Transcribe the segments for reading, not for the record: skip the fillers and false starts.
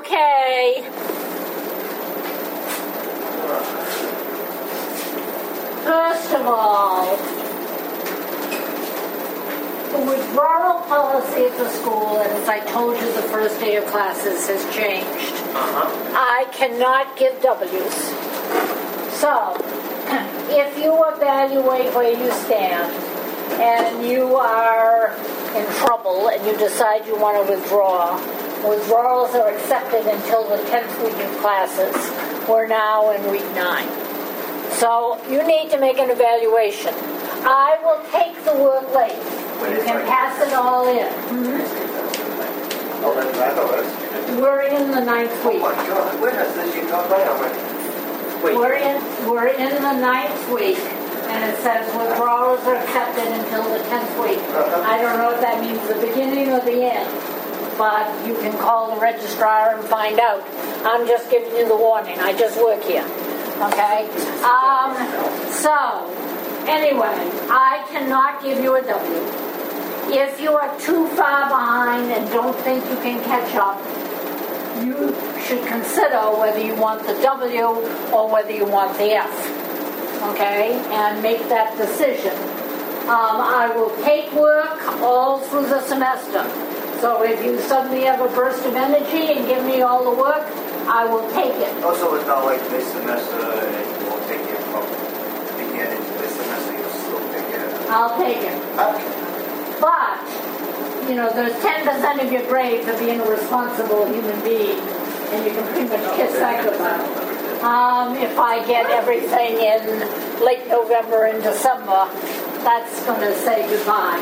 Okay. First of all, the withdrawal policy at the school, and as I told you, the first day of classes has changed. I cannot give W's. So, if you evaluate where you stand and you are in trouble and you decide you want to withdraw, withdrawals are accepted until the 10th week of classes. We're now in week 9. So you need to make an evaluation. I will take the work late. You can pass it all in. We're in the 9th week. Oh my God, where has this you come by already? We're in the 9th week, and it says withdrawals are accepted until the 10th week. I don't know if that means the beginning or the end, but you can call the registrar and find out. I'm just giving you the warning. I just work here. Okay? So, anyway, I cannot give you a W. If you are too far behind and don't think you can catch up, you should consider whether you want the W or whether you want the F. Okay? And make that decision. I will take work all through the semester. So if you suddenly have a burst of energy and give me all the work, I will take it. Also, it's not like this semester and you won't take it from the beginning to this semester, you'll still take it. I'll take it. Okay. But, there's 10% of your grade for being a responsible human being, and you can pretty much kiss that goodbye. If I get everything in late November and December, that's going to say goodbye.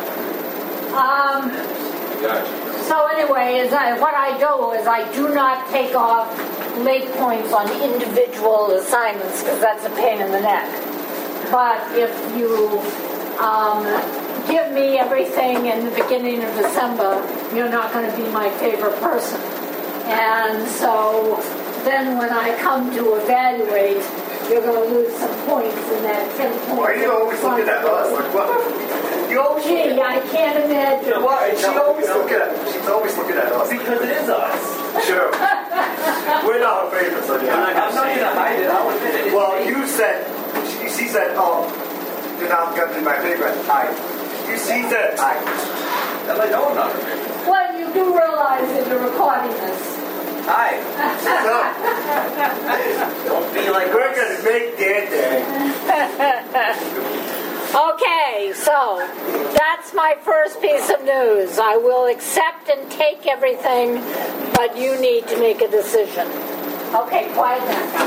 So anyway, what I do is I do not take off late points on individual assignments because that's a pain in the neck. But if you give me everything in the beginning of December, you're not going to be my favorite person. And so then when I come to evaluate, you're going to lose some points in that 10 points. Why are you always looking at us? Like, what? Gee, I can't imagine. Why? She's always looking at us. Because it is us. Sure. We're not her favorites. So yeah. I'm not going to hide it. I'll admit it. Well, you said, she said, you're not going to be my favorite. She said, And I know I'm not her favorite. Well, you do realize that you're recording this. Hi. So, Don't be like we're going to make their day. Okay, so that's my first piece of news. I will accept and take everything, but you need to make a decision. Okay, quiet down.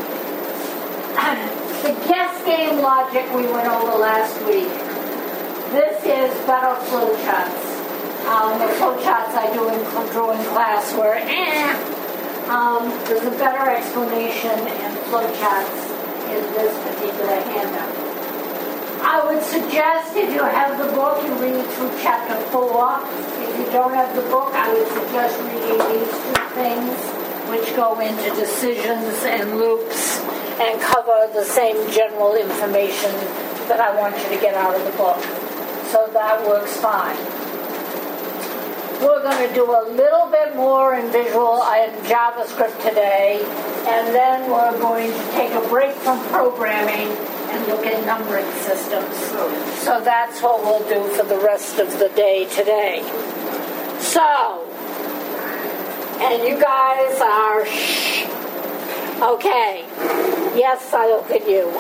The guess game logic we went over last week. This is better flowcharts. The flowcharts I drew in class were there's a better explanation in flowcharts in this particular handout. I would suggest if you have the book, you read through chapter 4. If you don't have the book, I would suggest reading these 2 things, which go into decisions and loops and cover the same general information that I want you to get out of the book. So that works fine. We're going to do a little bit more in visual and JavaScript today, and then we're going to take a break from programming and look at numbering systems. So that's what we'll do for the rest of the day today. So, and you guys are shh. Okay. Yes, I look at you.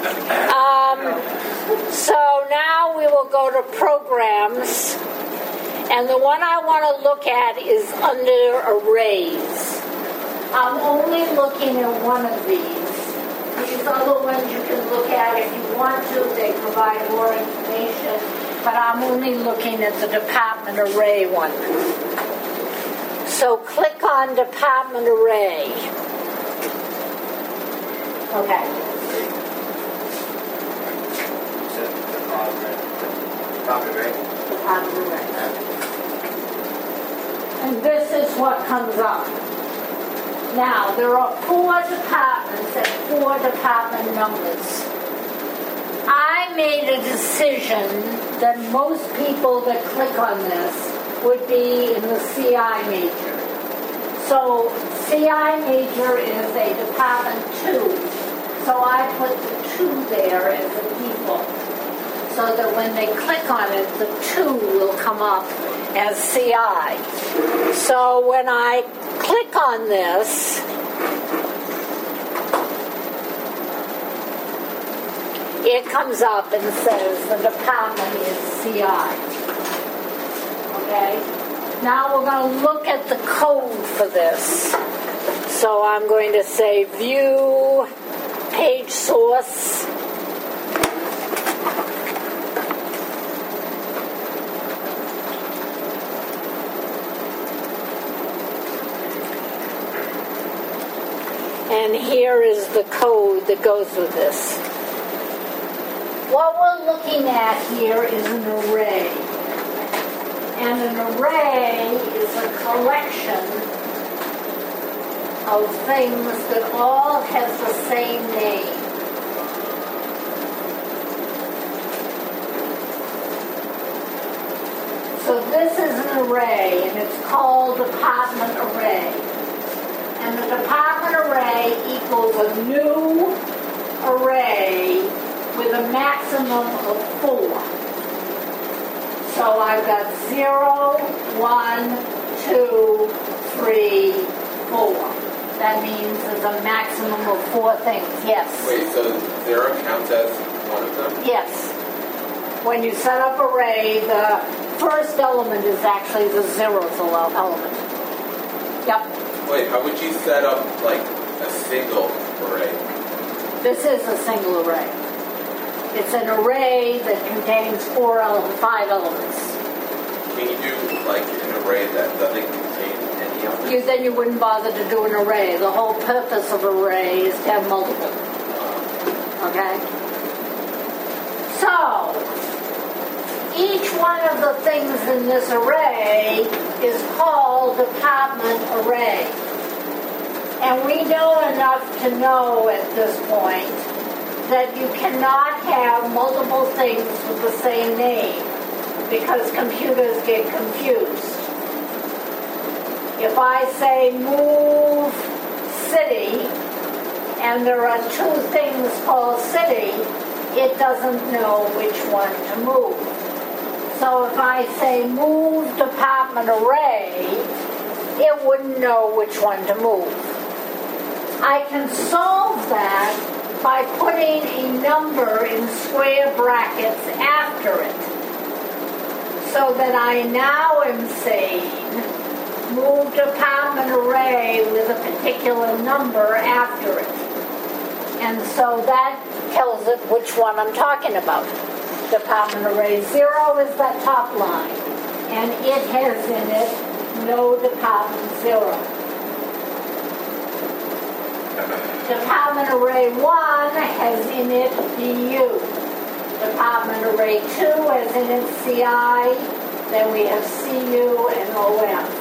So now we will go to programs. And the one I want to look at is under arrays. I'm only looking at one of these. These other ones you can look at if you want to. They provide more information. But I'm only looking at the department array one. So click on department array. Okay. Department array. And this is what comes up. Now, there are 4 departments and 4 department numbers. I made a decision that most people that click on this would be in the CI major. So CI major is a department 2. So I put the 2 there as a default. So that when they click on it, the 2 will come up as CI. So when I click on this, it comes up and says the department is CI. Okay? Now we're going to look at the code for this. So I'm going to say view page source. And here is the code that goes with this. What we're looking at here is an array. And an array is a collection of things that all has the same name. So this is an array, and it's called department array. And the department array equals a new array with a maximum of 4. So I've got 0, 1, 2, 3, 4. That means there's a maximum of 4 things. Yes. Wait, so 0 counts as one of them? Yes. When you set up array, the first element is actually the 0th element. Yep. Wait, how would you set up, like, a single array? This is a single array. It's an array that contains 5 elements. Can you do, like, an array that doesn't contain any elements? Then you wouldn't bother to do an array. The whole purpose of array is to have multiple. Okay? So, each one of the things in this array is called department array. And we know enough to know at this point that you cannot have multiple things with the same name because computers get confused. If I say move city and there are 2 things called city, it doesn't know which one to move. So if I say move department array, it wouldn't know which one to move. I can solve that by putting a number in square brackets after it. So that I now am saying move department array with a particular number after it. And so that tells it which one I'm talking about. Department array 0 is that top line. And it has in it no department 0. Department array 1 has in it DU. Department array 2 has in it CI. Then we have CU and OF.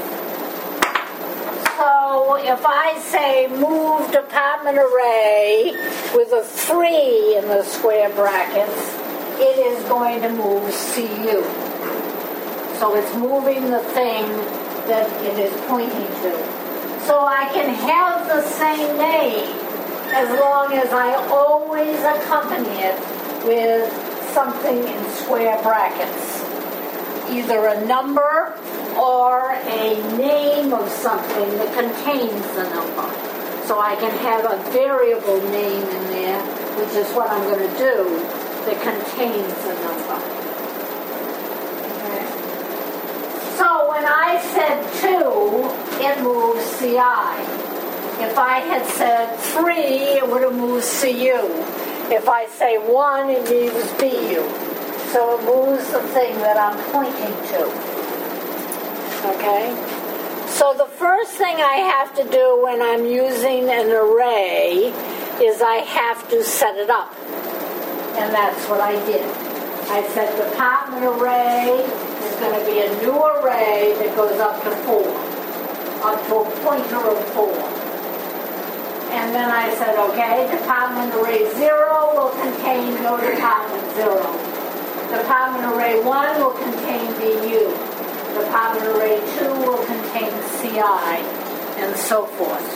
So if I say move department array with a 3 in the square brackets, it is going to move CU. So it's moving the thing that it is pointing to. So I can have the same name as long as I always accompany it with something in square brackets. Either a number or a name of something that contains the number. So I can have a variable name in there, which is what I'm going to do, that contains the number. Okay. So when I said 2, it moves CI. If I had said 3, it would have moved CU. If I say 1, it moves BU. So it moves the thing that I'm pointing to. Okay? So the first thing I have to do when I'm using an array is I have to set it up. And that's what I did. I said department array is going to be a new array that goes up to 4. Up to a pointer of 4. And then I said, okay, department array 0 will contain no department 0. Department array 1 will contain BU. Department array 2 will contain CI. and so forth.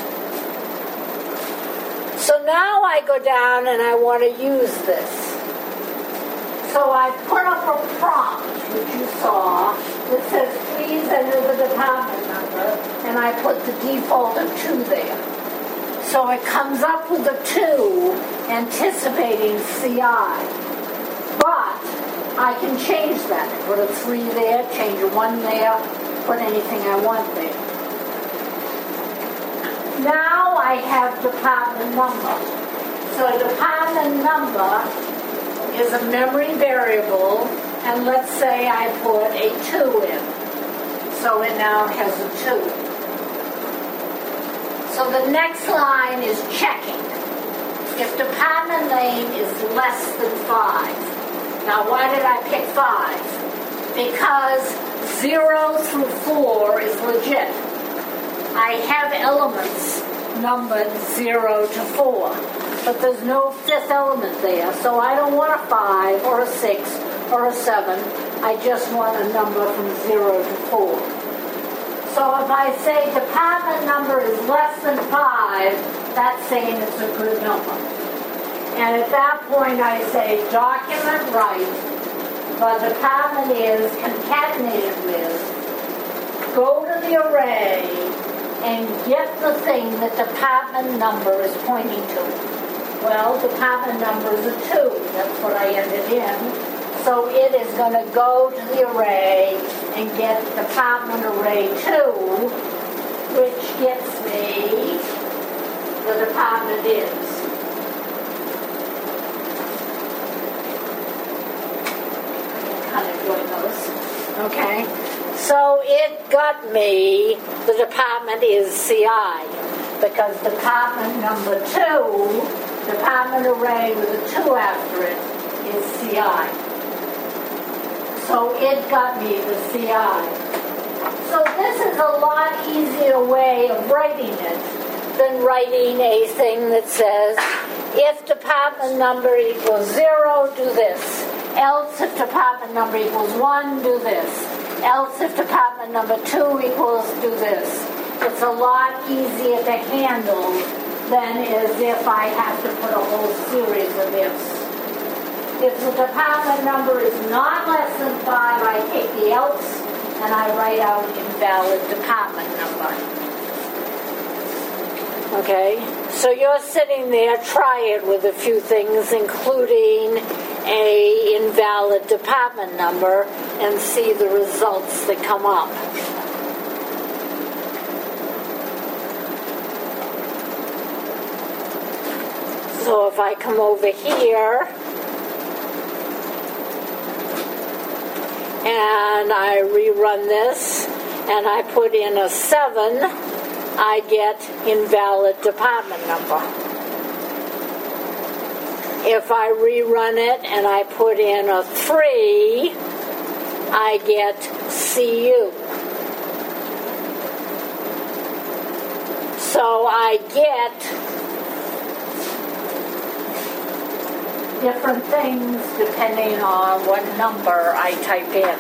So now I go down and I want to use this. So I put up a prompt, which you saw, that says, please enter the department number, and I put the default of 2 there. So it comes up with a 2, anticipating CI. But I can change that. Put a 3 there, change a 1 there, put anything I want there. Now I have department number. So department number is a memory variable, and let's say I put a 2 in. So it now has a 2. So the next line is checking. If department name is less than 5. Now why did I pick 5? Because 0 through 4 is legit. I have elements numbered 0 to 4, but there's no 5th element there, so I don't want a 5 or a 6 or a 7. I just want a number from 0 to 4. So if I say department number is less than 5, that's saying it's a good number. And at that point I say document right, the department is concatenated with, go to the array, and get the thing that department number is pointing to. Well, department number is a 2. That's what I entered in. So it is going to go to the array and get department array 2, which gets me the department is. Kind of doing those. Okay. So it got me, the department is CI, because department number 2, department array with a 2 after it, is CI. So it got me the CI. So this is a lot easier way of writing it than writing a thing that says, if department number equals 0, do this. Else, if department number equals 1, do this. Else, if department number 2 equals, do this. It's a lot easier to handle than as if I have to put a whole series of ifs. If the department number is not less than 5, I take the else and I write out invalid department number. Okay, so you're sitting there, try it with a few things, including a invalid department number, and see the results that come up. So if I come over here and I rerun this and I put in a 7, I get invalid department number. If I rerun it and I put in a 3, I get CU. So I get different things depending on what number I type in.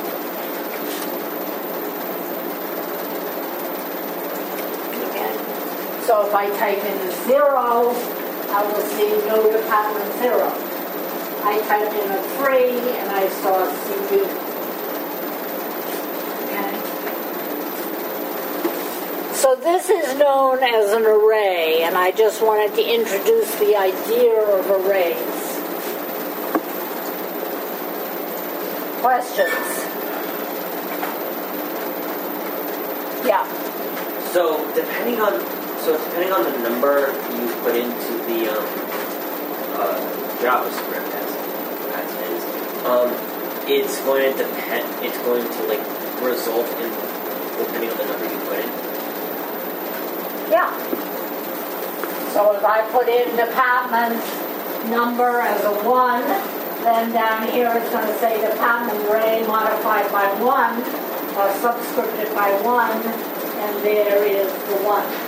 Okay. So if I type in 0, I will see no department 0. I typed in a 3 and I saw CU. Okay. So this is known as an array, and I just wanted to introduce the idea of arrays. Questions? Yeah. So depending on the number you put into the JavaScript as is, it's going to depend. It's going to like result in depending on the number you put in. Yeah. So if I put in department number as a 1, then down here it's going to say department array modified by 1 or subscripted by 1, and there is the 1.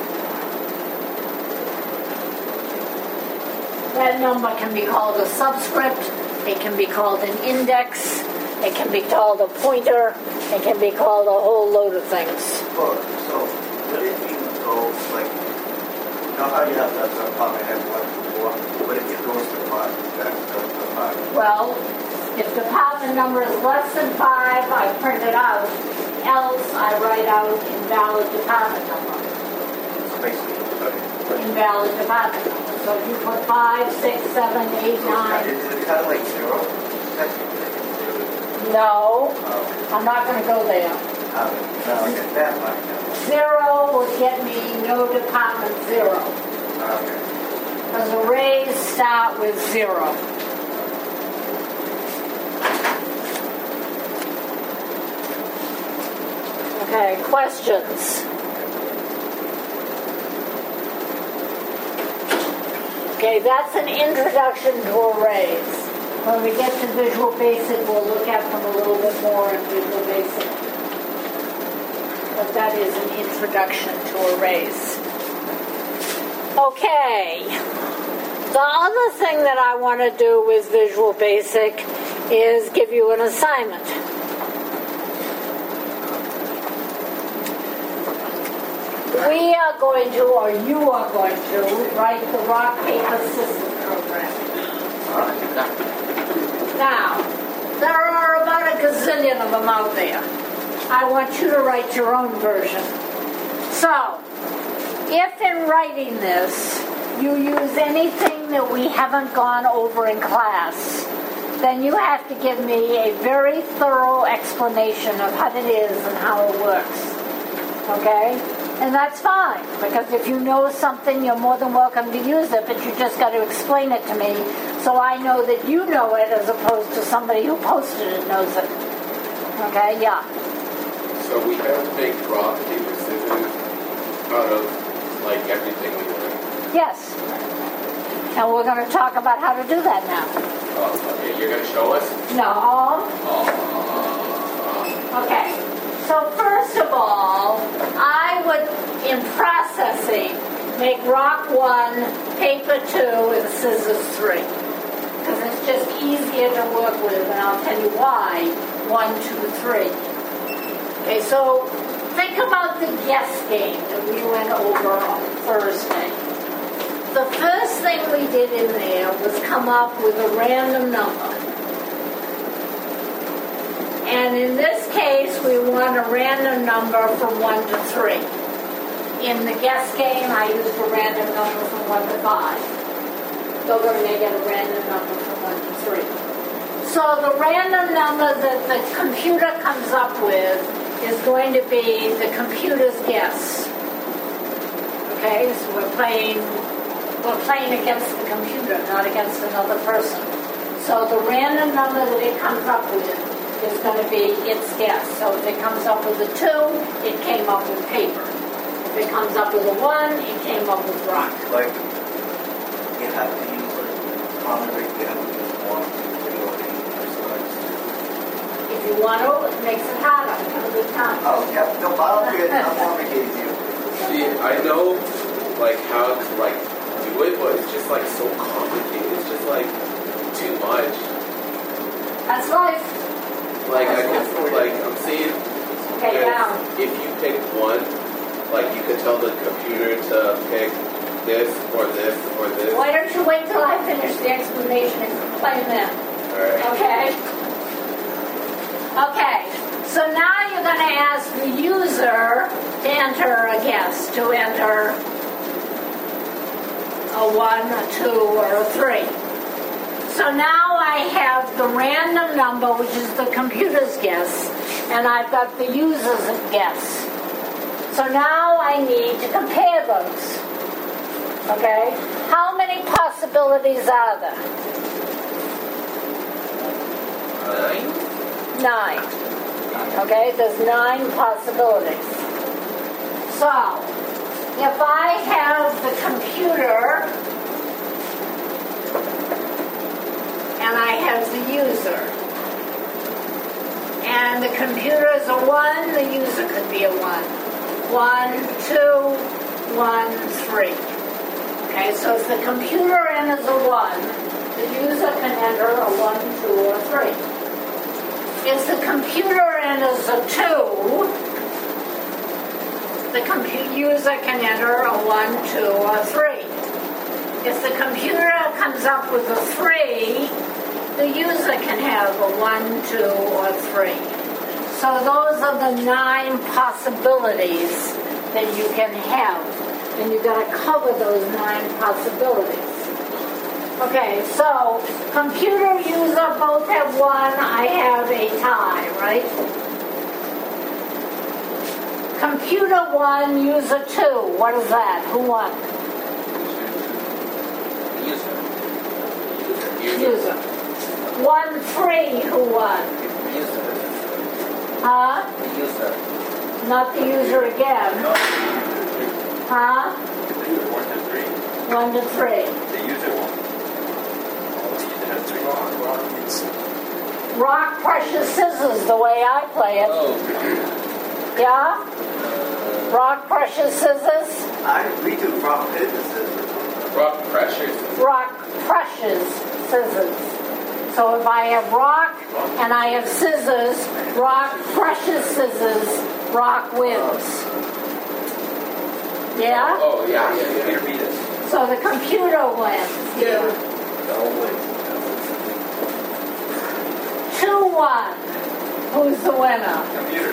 That number can be called a subscript, it can be called an index, it can be called a pointer, it can be called a whole load of things. So what if you go, like, you know how you have that department head 1 to 4? What if it goes to 5? That's the 5. Well, if department number is less than 5, I print it out. Else, I write out invalid department number. So basically, okay. Invalid department number. So if you put 5, 6, 7, 8, 9. Is it kind of like 0? Technically, No, oh, I'm not going to go there. no, I get that line now. 0 will get me no department 0. Okay. Because arrays start with 0. Okay, questions? Okay, that's an introduction to arrays. When we get to Visual Basic, we'll look at them a little bit more in Visual Basic. But that is an introduction to arrays. Okay. The other thing that I want to do with Visual Basic is give you an assignment. We are going to, or you are going to, write the rock, paper, scissors program. Now, there are about a gazillion of them out there. I want you to write your own version. So, if in writing this, you use anything that we haven't gone over in class, then you have to give me a very thorough explanation of what it is and how it works. Okay? And that's fine, because if you know something, you're more than welcome to use it, but you just got to explain it to me so I know that you know it as opposed to somebody who posted it knows it. Okay, yeah. So we have to make rock, paper, scissors out of, like, everything we learn. Yes. And we're going to talk about how to do that now. Okay, you're going to show us? No. Okay. So first of all, I would, in processing, make rock 1, paper 2, and scissors 3. Because it's just easier to work with, and I'll tell you why. 1, 2, 3. Okay, so think about the guess game that we went over on Thursday. The first thing we did in there was come up with a random number. And in this case, we want a random number from 1 to 3. In the guess game, I used a random number from 1 to 5. So we're going to make it a random number from 1 to 3. So the random number that the computer comes up with is going to be the computer's guess. Okay, so we're playing against the computer, not against another person. So the random number that it comes up with is going to be its guess. So if it comes up with a 2, it came up with paper. If it comes up with a 1, it came up with rock. Like, you have to use, like, common rate, you have to use 1, 2, 3, or 8, If you want to, it makes it harder. Have a good time. Oh, yeah, no, I'll be I'm complicated you. See, I know, like, how to, like, do it, but it's just, like, so complicated. It's just, like, too much. That's life. Like, I'm seeing, Okay, now. if you pick 1, like, you could tell the computer to pick this, or this, or this. Why don't you wait till I finish the explanation and explain them? Alright. Okay? Okay. So now you're going to ask the user to enter a guess, to enter a 1, a 2, or a 3. So now I have the random number, which is the computer's guess, and I've got the user's guess. So now I need to compare those. Okay? How many possibilities are there? 9. Okay, there's 9 possibilities. So, if I have the computer and I have the user, and the computer is a 1, the user could be a 1. 1, 2, 1, 3. Okay, so if the computer enters a 1, the user can enter a 1, 2, or 3. If the computer enters a 2, the user can enter a 1, 2, or 3. If the computer comes up with a 3, the user can have a 1, 2, or 3. So those are the 9 possibilities that you can have. And you've got to cover those 9 possibilities. Okay, so computer, user, both have 1. I have a tie, right? Computer 1, user 2. What is that? Who won? User. 1, 3. Who won? Huh? Not the user again. Huh? 1 to 3. The user won. Rock, precious, scissors, the way I play it. Yeah? Rock, precious, scissors? We do rock, paper, scissors. Rock pressures. Rock, precious, scissors. So if I have rock and I have scissors, rock, precious, scissors, rock wins. Yeah? Oh, yeah. Computer beat us. So the computer wins. 2-1. Who's the winner? Computer.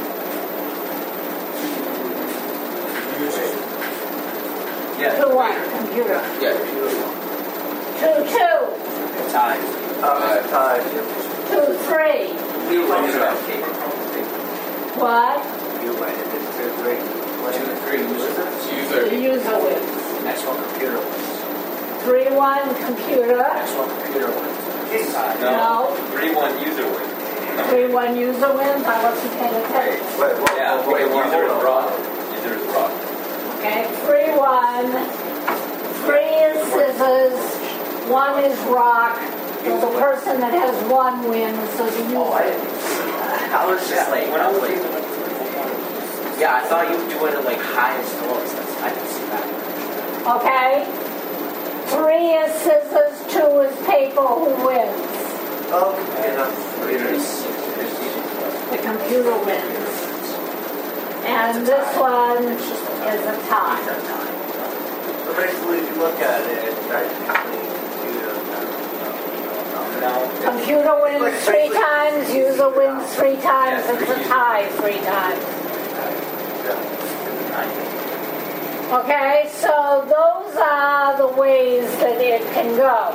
Yeah. 2-1. Computer. Yeah. 2-2. Tie. Tie. 2-3. We won about cake. What? You win. It's 2, 3. 2 to 3 user. The User. user wins. Next one computer wins. 3-1. Computer. Next one computer wins. No. 3-1 user wins. 3-1 user wins. I wasn't paying attention. Yeah, wait, user is hold on. rock. User is rock. Okay, 3-1. 3 is scissors. 1 is rock. So the person that has 1 wins. So the user. I was just like, when I was like, yeah, I thought you were doing it like highest and lowest. I didn't see that. Okay. 3 is scissors. 2 is paper. Who wins? The computer wins. And this one is a tie. So basically, if you look at it, technically, Computer wins 3 times, user wins 3 times, it's a tie 3 times. Okay, so those are the ways that it can go.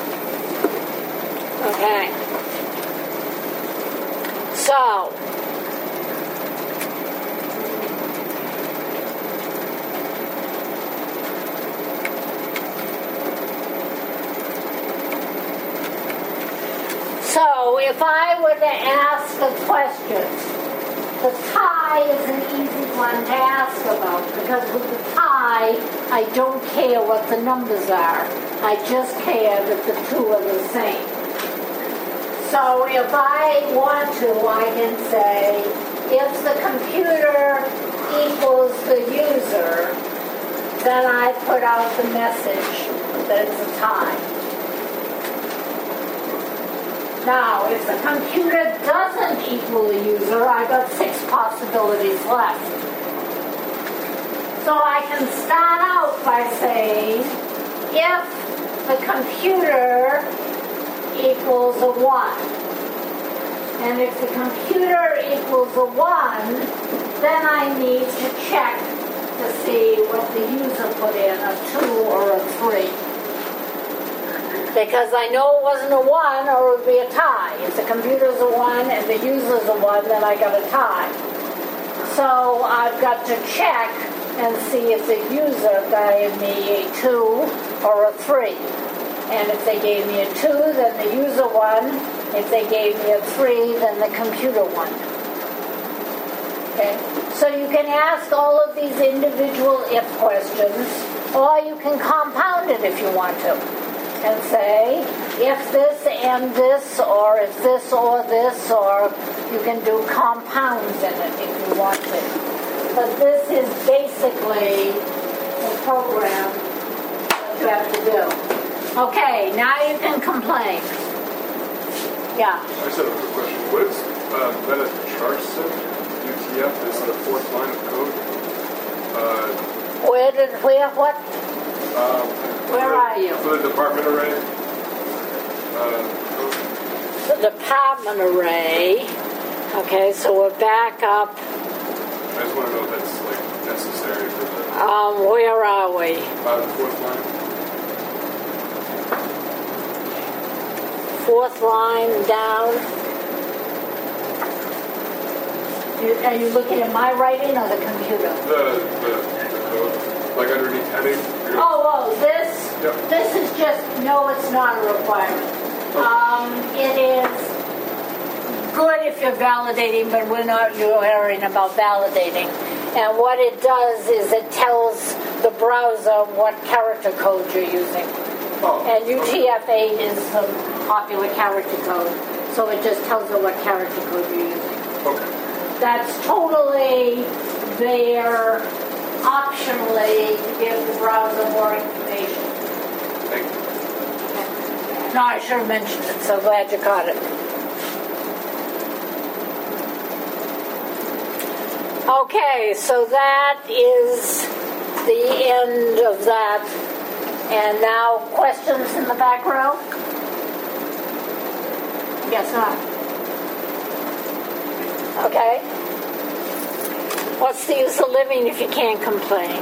Okay. So, if I were to ask a question, the tie is an easy one to ask about because with the tie, I don't care what the numbers are. I just care that the 2 are the same. So if I want to, I can say, if the computer equals the user, then I put out the message that it's a tie. Now, if the computer doesn't equal the user, I've got 6 possibilities left. So I can start out by saying, if the computer equals a 1, and if the computer equals a 1, then I need to check to see what the user put in, a 2 or a 3. Because I know it wasn't a 1 or it would be a tie. If the computer's a 1 and the user's a 1, then I got a tie. So I've got to check and see if the user gave me a 2 or a 3. And if they gave me a 2, then the user won. If they gave me a 3, then the computer won. Okay? So you can ask all of these individual if questions, or you can compound it if you want to. And say, if this and this, or if this or this, or you can do compounds in it if you want to. But this is basically the program that you have to do. Okay, now you can complain. Yeah. I just have a quick question. What is meta char set? UTF is the 4th line of code? What? Where are you? For the department array. The department array. Okay, so we're back up. I just want to know if that's like necessary for the Where are we? the fourth line. Fourth line down. Are you looking at my writing or the computer? The code, like underneath heading. Oh, this? Yep. This is just, no, it's not a requirement. It is good if you're validating, but we're not worrying about validating. And what it does is it tells the browser what character code you're using. Oh. And UTF-8 is the popular character code, so it just tells you what character code you're using. Okay. That's totally there optionally to give the browser more information. Thank you. No, I should have mentioned it, so glad you caught it. Okay, so that is the end of that. And now questions in the back row? Guess not. Okay. What's the use of living if you can't complain?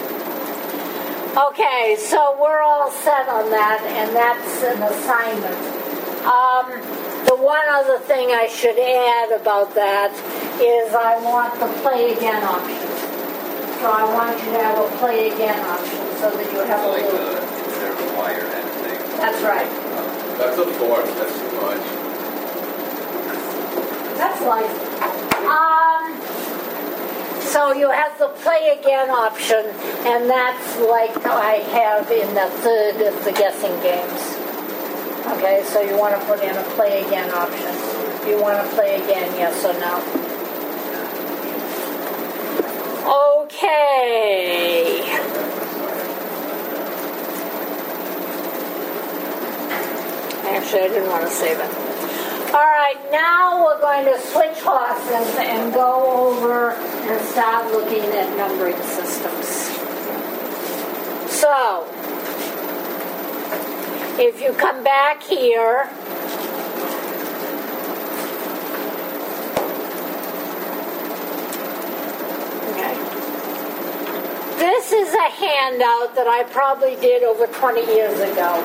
Okay, so we're all set on that, and that's an assignment. The one other thing I should add about that is I want the play again option. So I want you to have a play again option so that you have a Like loop. instead of a wire and thing. That's right. That's a fourth. That's too much. That's life. So you have the play again option, and that's like I have in the third of the guessing games. Okay, so you want to put in a play again option. You want to play again, yes or no? Okay. Actually, I didn't want to save it. All right, now we're going to switch horses and go over and start looking at numbering systems. So, if you come back here, okay, this is a handout that I probably did over 20 years ago.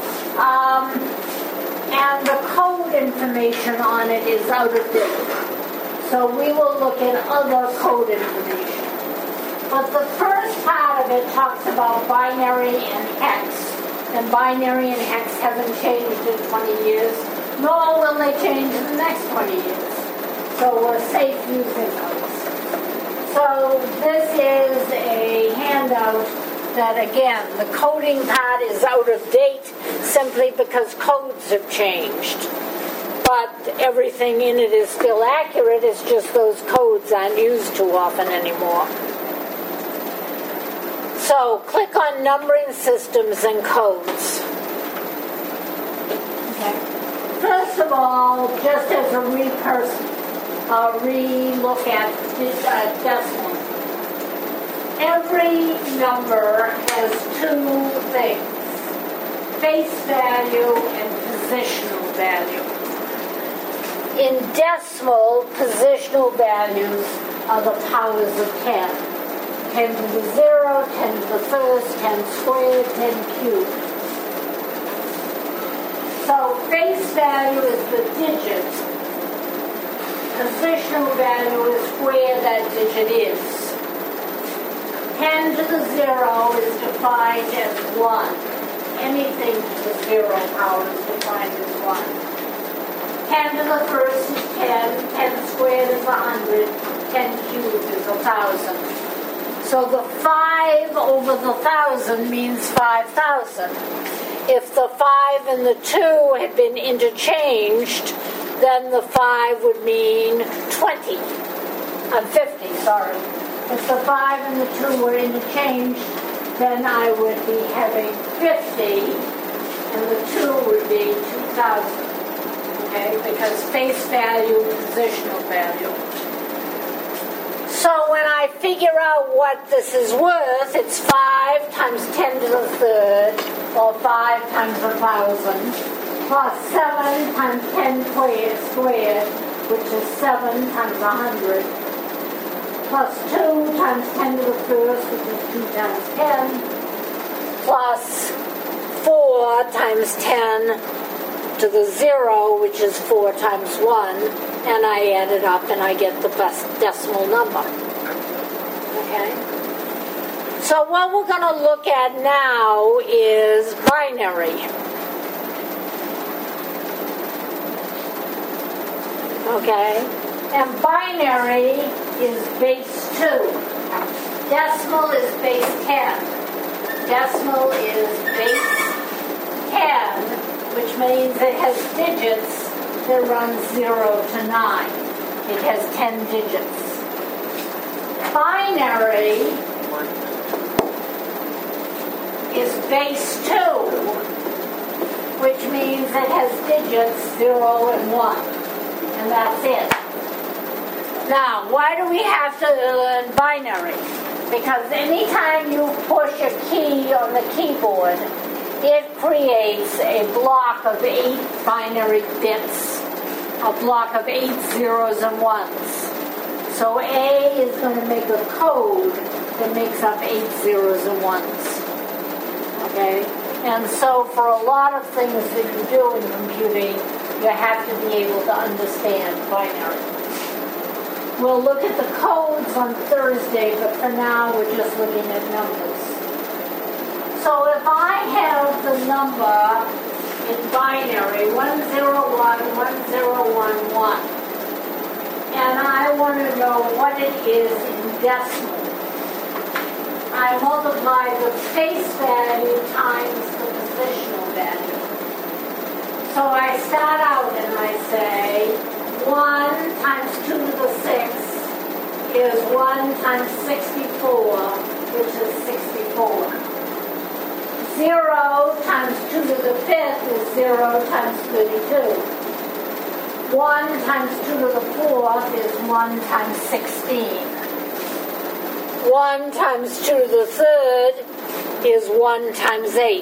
And the code information on it is out of date. So we will look at other code information. But the first part of it talks about binary and hex. And binary and hex haven't changed in 20 years, nor will they change in the next 20 years. So we're safe using those. So this is a handout that, again, the coding part is out of date simply because codes have changed. But everything in it is still accurate, it's just those codes aren't used too often anymore. So, click on Numbering Systems and Codes. Okay. First of all, just as a re-look at decimal. Every number has two things, face value and positional value. In decimal, positional values are the powers of 10. 10 to the 0, 10 to the first, 10 squared, 10 cubed. So face value is the digit. Positional value is where that digit is. 10 to the 0 is defined as 1. Anything to the 0 power is defined as 1. 10 to the first is 10. 10 squared is 100. 10 cubed is 1,000. So the 5 over the 1,000 means 5,000. If the 5 and the 2 had been interchanged, then the 5 would mean 50, sorry. If the 5 and the 2 were interchanged, then I would be having 50, and the 2 would be 2,000. Okay, because face value, positional value. So when I figure out what this is worth, it's 5 times 10 to the third, or 5 times 1,000, plus 7 times 10 squared, which is 7 times 100, plus 2 times 10 to the first, which is 2 times 10, plus 4 times 10 to the 0, which is 4 times 1, and I add it up and I get the best decimal number. Okay? So what we're going to look at now is binary. Okay? And binary is base 2. Decimal is base 10. Decimal is base 10, which means it has digits that run 0 to 9. It has 10 digits. Binary is base 2, which means it has digits 0 and 1. And that's it. Now, why do we have to learn binary? Because anytime you push a key on the keyboard, it creates a block of 8 binary bits, a block of 8 zeros and ones. So A is going to make a code that makes up 8 zeros and ones. Okay? And so for a lot of things that you do in computing, you have to be able to understand binary. We'll look at the codes on Thursday, but for now we're just looking at numbers. So if I have the number in binary 1011011, and I want to know what it is in decimal, I multiply the face value times the positional value. So I start out and I say 1 times 2 to the 6 is 1 times 64, which is 64. 0 times 2 to the 5th is 0 times 32. 1 times 2 to the 4th is 1 times 16. 1 times 2 to the 3rd is 1 times 8.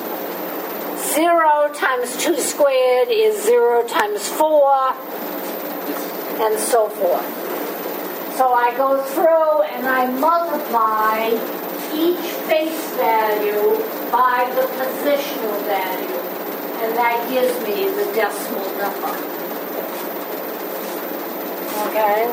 0 times 2 squared is 0 times 4, and so forth. So I go through and I multiply each face value by the positional value, and that gives me the decimal number. Okay?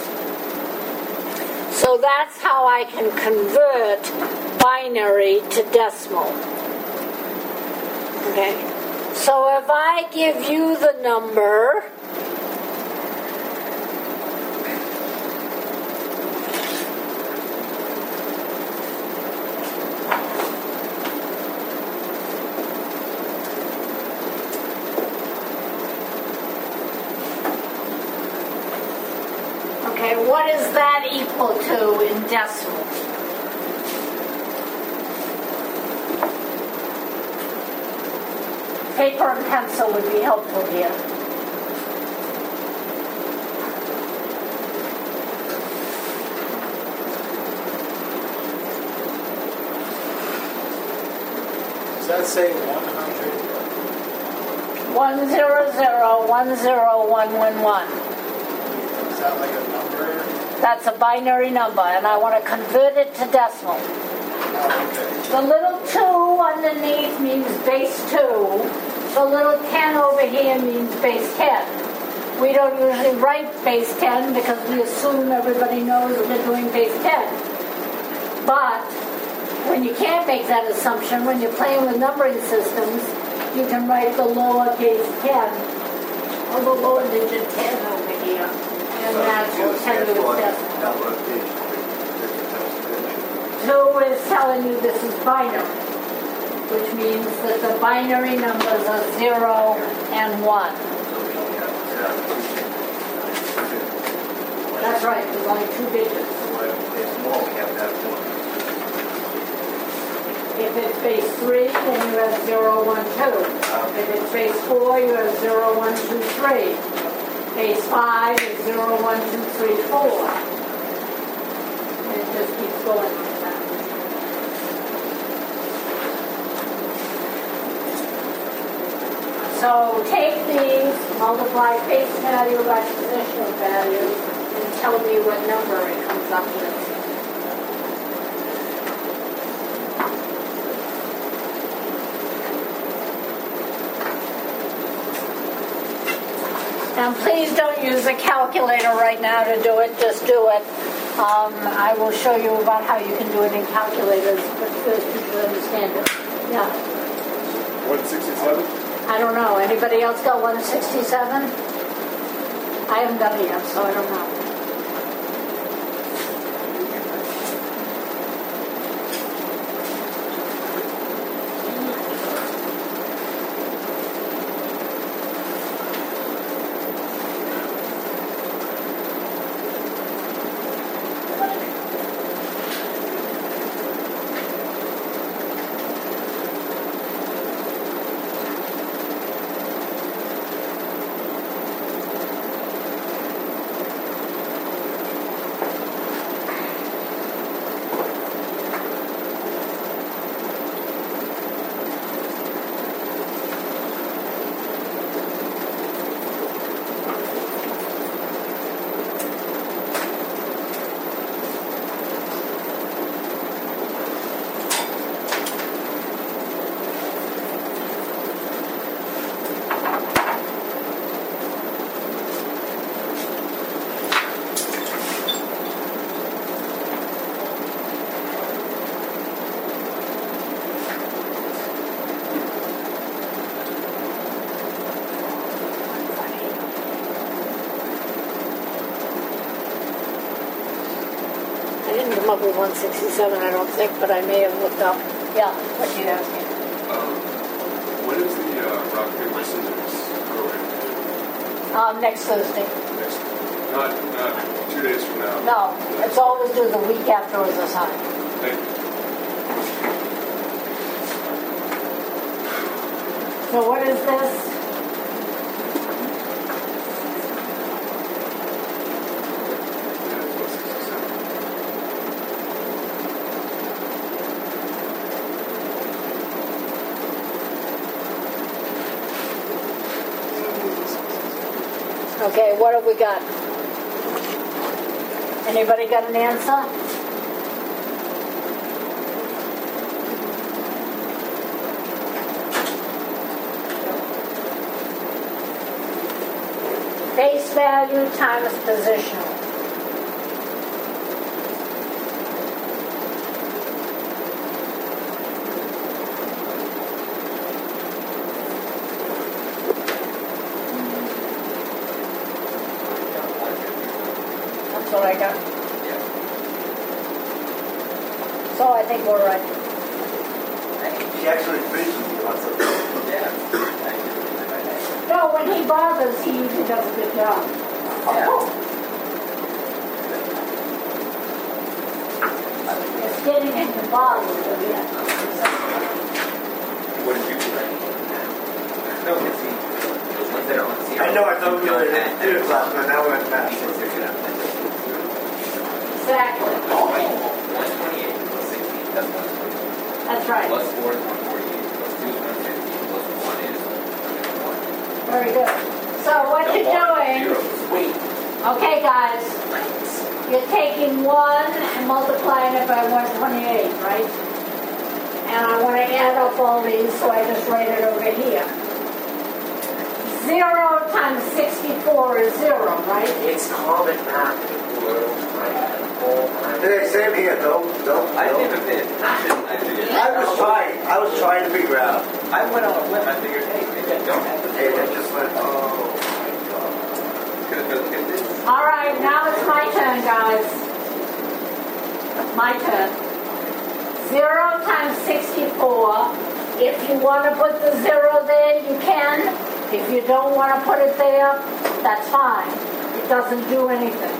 So that's how I can convert binary to decimal. Okay? So if I give you the number what is that equal to in decimal? Paper and pencil would be helpful here. Does that say 100? 100101111. Is that like a number? That's a binary number, and I want to convert it to decimal. Oh, okay. The little 2 underneath means base 2. The little 10 over here means base 10. We don't usually write base 10 because we assume everybody knows that we're doing base 10. But when you can't make that assumption, when you're playing with numbering systems, you can write the lowercase 10, or the lower digit 10 over here. And that's what 10 to the decimal. 2 is telling you this is binary, which means that the binary numbers are 0 and 1. That's right, there's only 2 digits. If it's base 3, then you have 0, 1, 2. If it's base 4, you have 0, 1, 2, 3. Base 5 is 0, 1, 2, 3, 4. just keeps going like that. So take these, multiply face value by positional value, and tell me what number it comes up with. And please don't use a calculator right now to do it, just do it. I will show you about how you can do it in calculators, but first you should understand it. Yeah. 167? I don't know. Anybody else got 167? I haven't done it yet, so I don't know. I didn't come up with 167, I don't think, but I may have looked up. Yeah, what you asking? When is the rock, paper, scissors program? Next Thursday. Not 2 days from now. No, it's always due the week after it's assigned. Thank you. So what is this? Yeah, it's 167. Okay, what have we got? Anybody got an answer? Face value times positional. That's what I got. So I think we're right. She actually finished with me once. No, when he bothers, he usually does a good job. It's getting him to bother, but yeah. What did you do? No, it's the ones that are on zero. I know, I thought we were in theater class, but now we're in math. Exactly. 128 plus 16, that's 128. That's right. Plus 4 is 148, plus 2 is 150, plus 1 is 101. Very good. So what you're doing, Wait. okay guys, you're taking 1 and multiplying it by 128, right? And I want to add up all these, so I just write it over here. 0 times 64 is 0, right? It's common math in the world. Hey, same here, don't. I didn't fit. I was trying to figure out. I went on a whim. I figured, hey, maybe I don't have to Hey, I just went, oh Could have looked at this. All right, now it's my turn, guys. My turn. 0 times 64. If you want to put the 0 there, you can. If you don't want to put it there, that's fine. It doesn't do anything.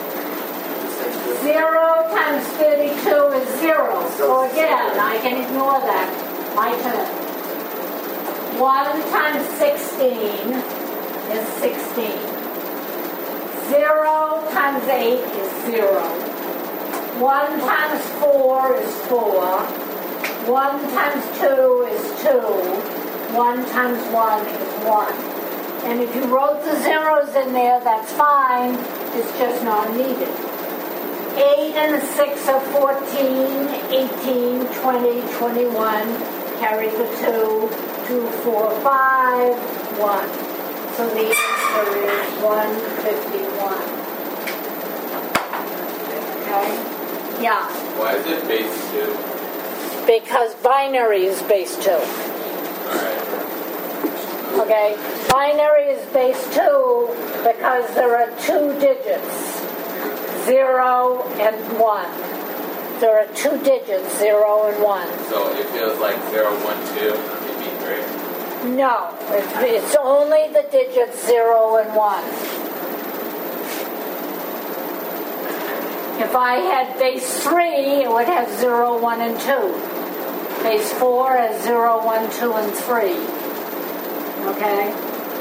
0 times 32 is 0. So again, I can ignore that. My turn. 1 times 16 is 16. 0 times 8 is 0. 1 times 4 is 4. 1 times 2 is 2. 1 times 1 is 1. And if you wrote the zeros in there, that's fine. It's just not needed. 8 and 6 are 14, 18, 20, 21. Carry the 2. 2, 4, 5, 1. So the answer is 151. Okay? Yeah. Why is it base 2? Because binary is base 2. Alright. Okay? Binary is base 2 because there are 2 digits, 0 and 1. There are 2 digits, 0 and 1. So it feels like 0, 1, 2, it'd be 3. No, it's only the digits 0 and 1. If I had base 3, it would have 0, 1, and 2. Base 4 has 0, 1, 2, and 3. Okay?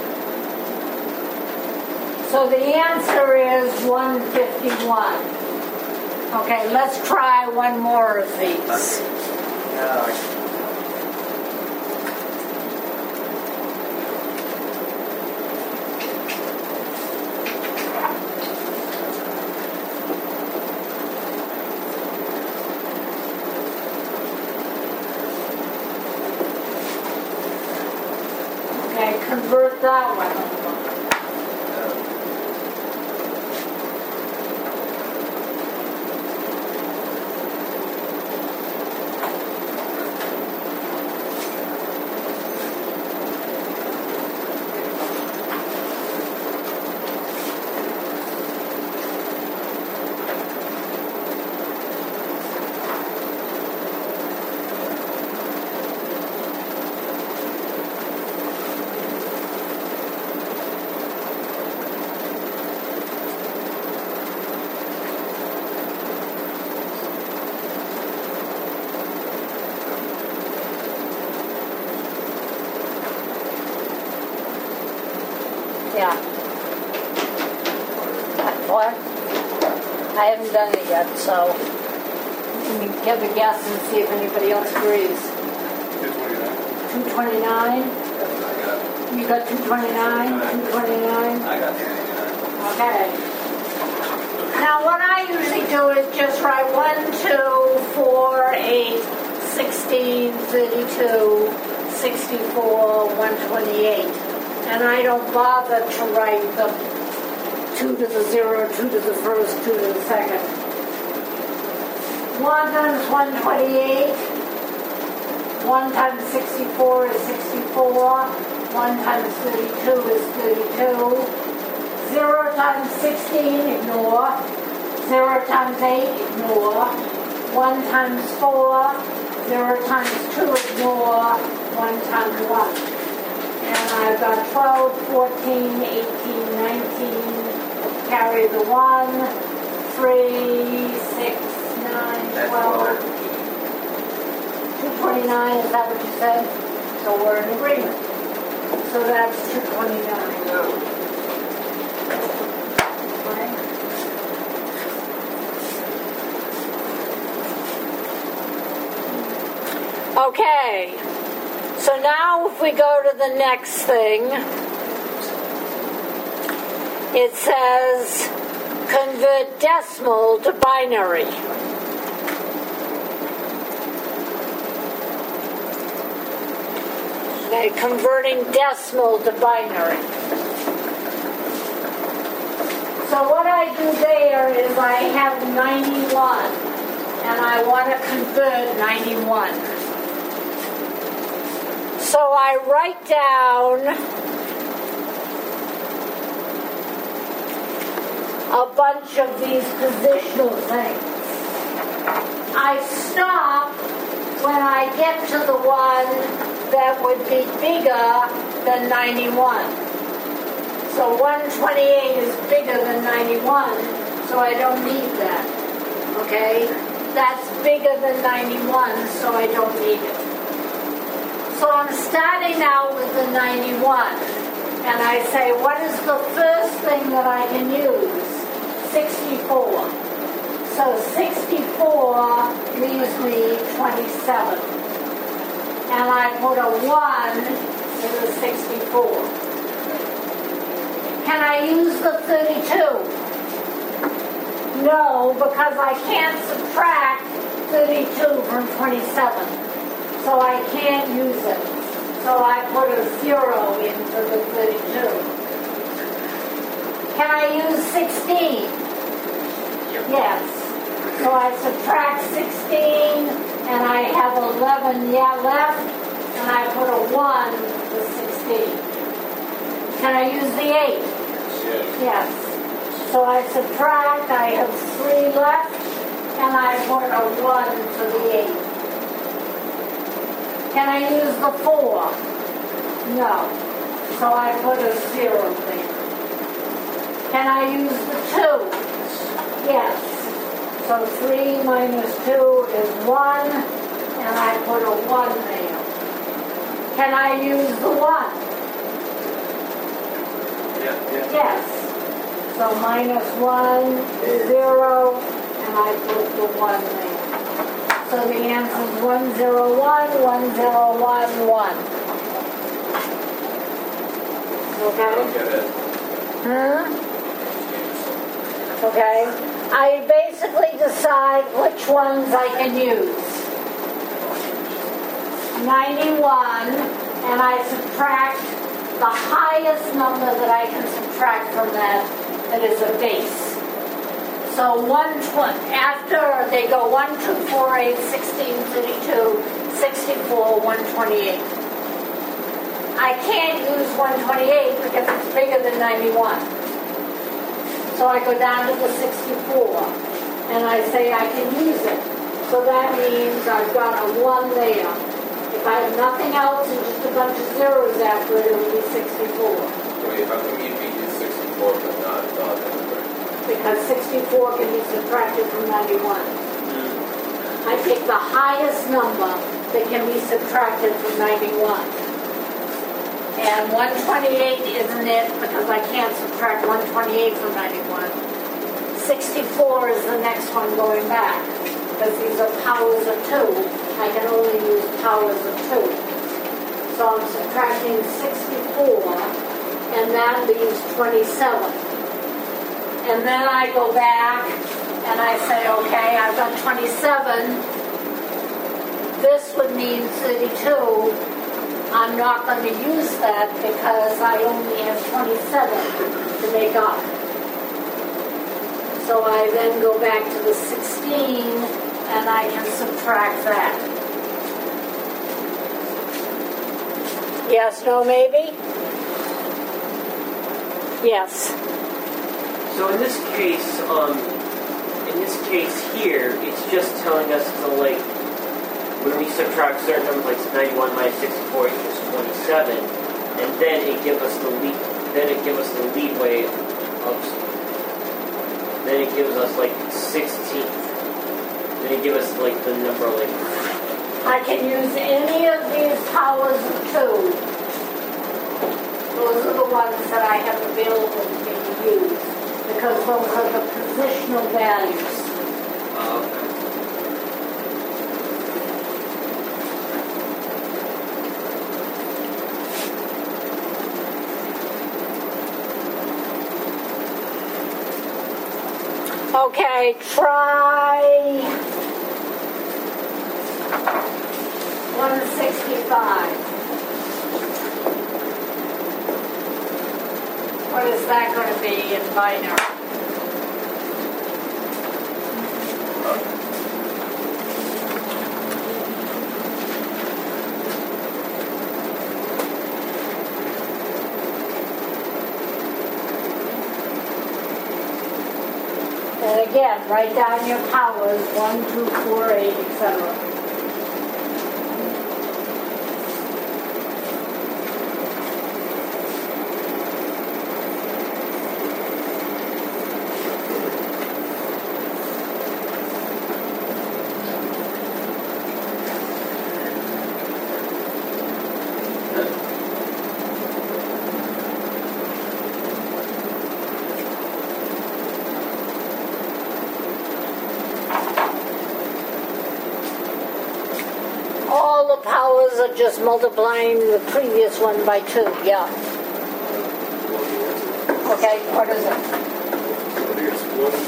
So the answer is 151. Okay, let's try one more of these. Yeah. Okay, convert that one. Yeah. What? I haven't done it yet, so let me give a guess and see if anybody else agrees. 229? I got, You got 229? 229? I got 229. Okay. Now what I usually do is just write 1, 2, 4, 8, 16, 32, 64, 128. And I don't bother to write the 2 to the 0, 2 to the first, 2 to the second. 1 times 128. 1 times 64 is 64. 1 times 32 is 32. 0 times 16, ignore. 0 times 8, ignore. 1 times 4. 0 times 2, ignore. 1 times 1. And I've got 12, 14, 18, 19, carry the 1, 3, 6, 9, 12. 229, is that what you said? So we're in agreement. So that's 229. Okay. So now if we go to the next thing, it says convert decimal to binary. Okay, converting decimal to binary. So what I do there is I have 91 and I want to convert 91. So I write down a bunch of these positional things. I stop when I get to the one that would be bigger than 91. So 128 is bigger than 91, so I don't need that. Okay? That's bigger than 91, so I don't need it. So I'm starting out with the 91, and I say, what is the first thing that I can use? 64. So 64 leaves me 27. And I put a 1 in the 64. Can I use the 32? No, because I can't subtract 32 from 27. So I can't use it. So I put a 0 in for the 32. Can I use 16? Yes. So I subtract 16 and I have 11 left and I put a 1 to 16. Can I use the 8? Yes. So I subtract, I have 3 left and I put a 1 to the 8. Can I use the 4? No. So I put a 0 there. Can I use the 2? Yes. So 3 minus 2 is 1, and I put a 1 there. Can I use the 1? Yes. So minus 1 is 0, and I put the 1 there. So the answer is 101, 101, 1. Okay? I don't get it. Okay? I basically decide which ones I can use. 91, and I subtract the highest number that I can subtract from that is a base. So after they go 1, 2, 4, 8, 16, 32, 64, 128. I can't use 128 because it's bigger than 91. So I go down to the 64 and I say I can use it. So that means I've got a 1 there. If I have nothing else and just a bunch of zeros after it, it will be 64. Wait, how come you can use 64 but not the other number? Because 64 can be subtracted from 91. I take the highest number that can be subtracted from 91. And 128 isn't it because I can't subtract 128 from 91. 64 is the next one going back because these are powers of 2. I can only use powers of 2. So I'm subtracting 64 and that leaves 27. And then I go back and I say, okay, I've got 27. This would mean 32. I'm not going to use that because I only have 27 to make up. So I then go back to the 16 and I can subtract that. Yes, no, maybe? Yes. So in this case here, it's just telling us to like, when we subtract certain numbers like 91 minus 64 equals 27, and then it gives us the leeway of, then it gives us like 16. Then it gives us like the number like. I can use any of these powers of 2. Those are the ones that I have available to me to use because those are the positional values. Okay, try 165. What is that going to be in binary? And again, write down your powers, 1, 2, 4, 8, etc. hours are just multiplying the previous one by 2, yeah. Okay, what is it? I think it's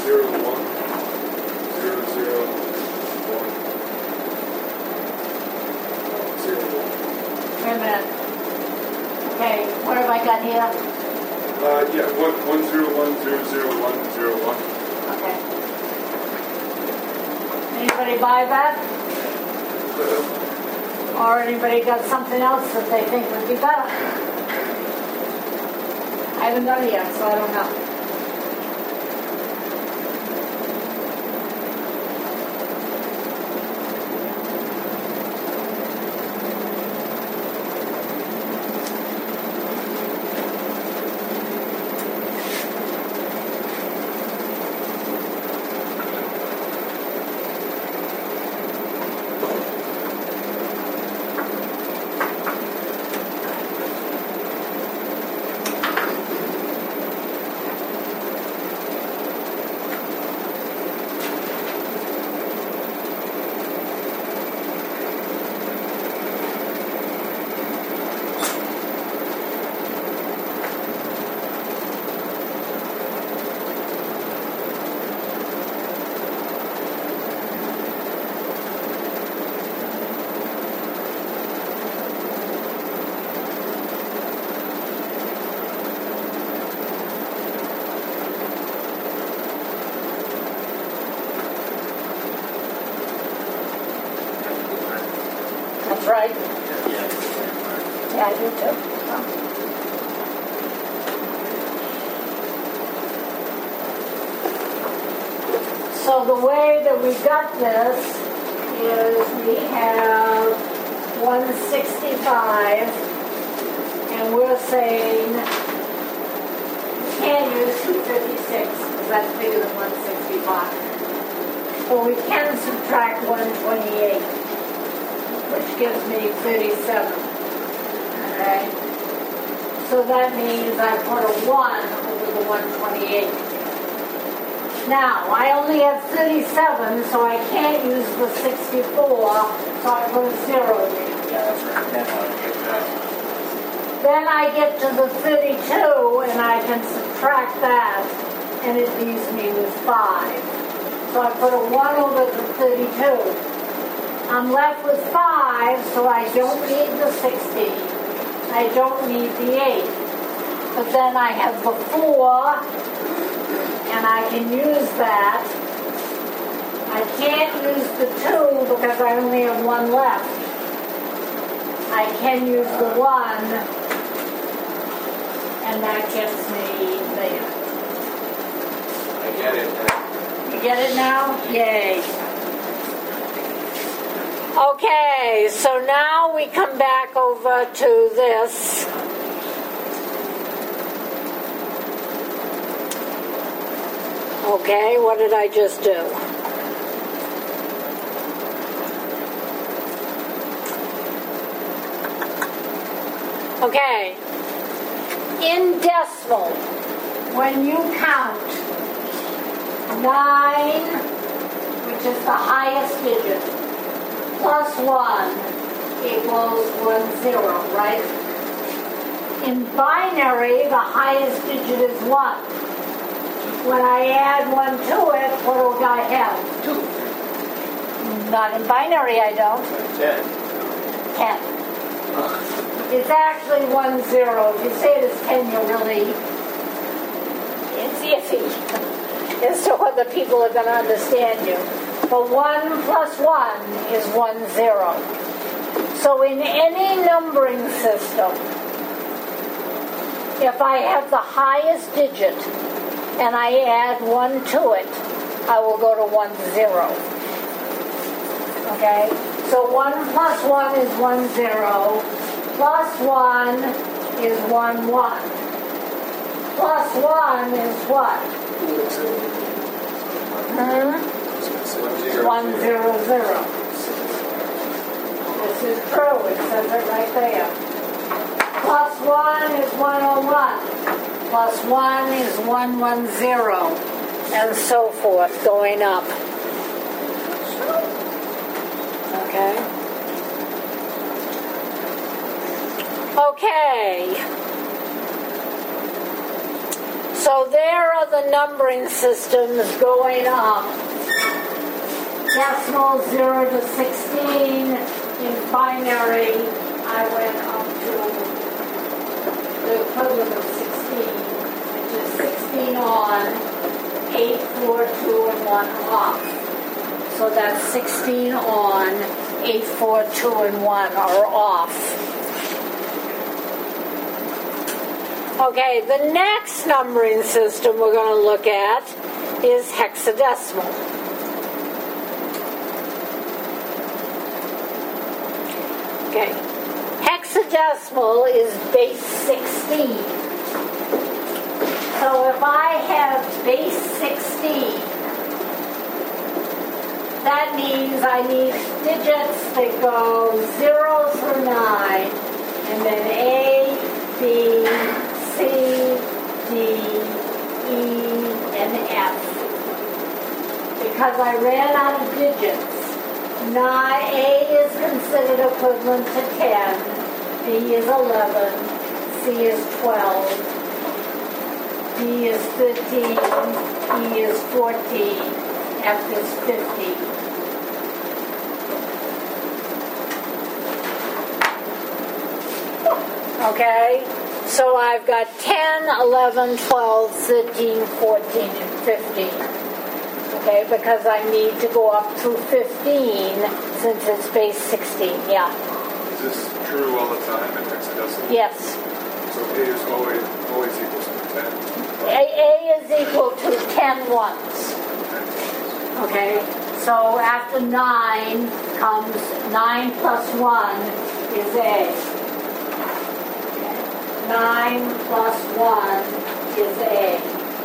101,001,01. Wait a minute. Okay, what have I got here? Yeah, 101,001,01. Okay. Anybody buy that? Or anybody got something else that they think would be better? I haven't done it yet, so I don't know. That's right. Yeah, I do too. So the way that we got this is we have 165, and we're saying you can't use 256 because that's bigger than 165. But we can subtract 128, which gives me 37. Okay? So that means I put a 1 over the 128. Now, I only have 37, so I can't use the 64, so I put a 0 there. Yeah, that's right. Then how to get that? Then I get to the 32, and I can subtract that, and it leaves me with 5. So I put a 1 over the 32. I'm left with 5, so I don't need the 16. I don't need the 8. But then I have the 4, and I can use that. I can't use the 2 because I only have 1 left. I can use the 1, and that gets me there. I get it. You get it now? Yay. Okay, so now we come back over to this. Okay, what did I just do? Okay, in decimal, when you count 9, which is the highest digit, plus 1 equals 10, right? In binary, the highest digit is 1. When I add 1 to it, what do I have? 2. Not in binary, I don't. 10. It's actually 10. If you say it is 10, you're really, it's iffy as to whether people are going to understand you. But 1 plus 1 is 10. So in any numbering system, if I have the highest digit and I add 1 to it, I will go to 10. Okay? So 1 plus 1 is 10. Plus 1 is 1, 1. Plus 1 is what? 1, 0, 0. This is true. It says it right there. Plus 1 is 101. Plus 1 is 110. And so forth, going up. Okay? Okay. So there are the numbering systems going up. Decimal 0 to 16. In binary, I went up to the equivalent of 16, which is 16 on, 8, 4, 2, and 1 off. So that's 16 on, 8, 4, 2, and 1 are off. Okay, the next numbering system we're going to look at is hexadecimal. Okay, hexadecimal is base 16. So if I have base 16, that means I need digits that go 0 through 9, and then A, B, C, D, E, and F. Because I ran out of digits, A is considered equivalent to 10, B is 11, C is 12, D is 13, E is 14, F is 15. Okay? So I've got 10, 11, 12, 13, 14, and 15. Okay, because I need to go up to 15 since it's base 16. Yeah. Is this true all the time in hexadecimal? Yes. So A is always equals to 10. A is equal to 10 ones. Okay, so after 9 comes 9 plus 1 is A. 9 plus 1 is A.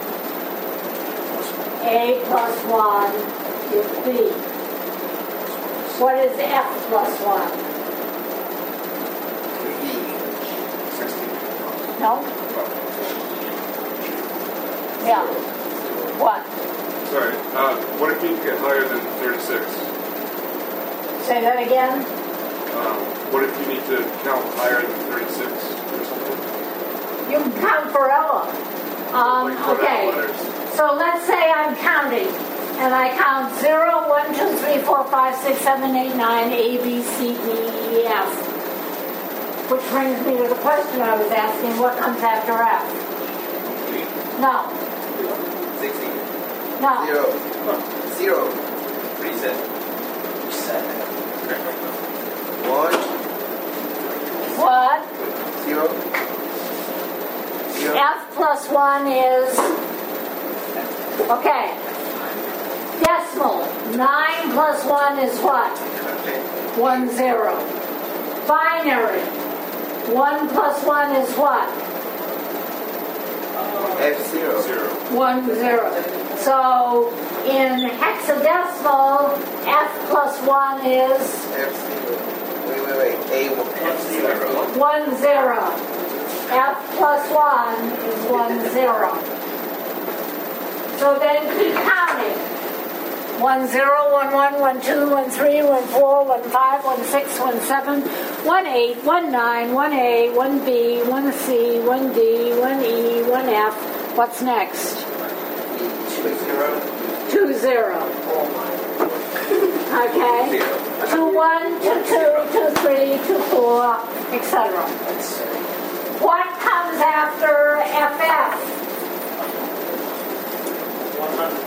A plus 1 is B. What is F plus 1? 16. No? Yeah. What? Sorry. What if you get higher than 36? Say that again? What if you need to count higher than 36 or something? You can count forever. Like put out Okay. letters. So let's say I'm counting, and I count 0, 1, 2, 3, 4, 5, 6, 7, 8, 9, A, B, C, D, E, F. Which brings me to the question I was asking, what comes after F? No. 16. No. 0. 0. Reset. 1. What? 0. 0. F plus 1 is, okay, decimal. 9 plus 1 is what? 1, 0. Binary. 1 plus 1 is what? F0. 0. 1, 0. So in hexadecimal, F plus 1 is F0. Wait. A1. F0. 1, 0. F plus 1 is 1, 0. So then keep counting. 1, 0, 1, 1, 1, 2, 1, 3, 1, 4, 1, 5, 1, 6, 1, 7, 1, 8, 1, 9, 1, A, 1, B, 1, C, 1, D, 1, E, 1, F. What's next? 2, 0. Okay? 2, 1, 2, 2, 2, 3, 2, 4, etc. What comes after FF? 100.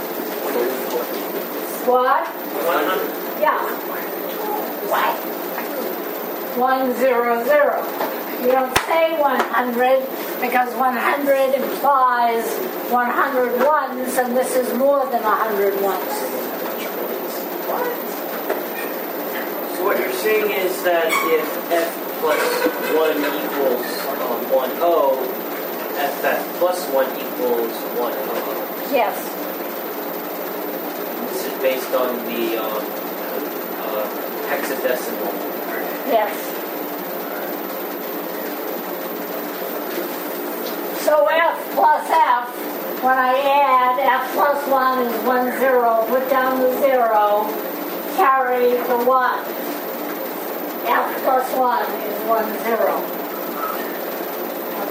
What? 100. Yeah. What? 1, 0, 0. You don't say 100 because 100 implies 100 ones, and this is more than 100 ones. So what you're saying is that if F plus 1 equals 1, 0, FF plus 1 equals 1, 0. Yes. This is based on the hexadecimal. Yes. So F plus F, when I add F plus 1 is 1, 0, put down the 0, carry the 1. F plus 1 is 1, 0.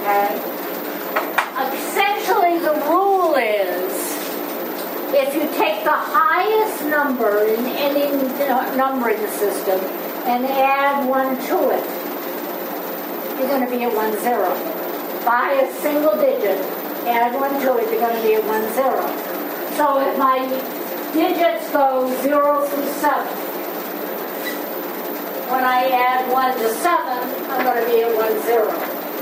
Okay? Essentially, the rule is if you take the highest number in any numbering system and add 1 to it, you're going to be at 1, 0. By a single digit, add 1 to it, you're going to be at 1, 0. So if my digits go 0 through 7, when I add 1 to 7, I'm going to be at 1, 0.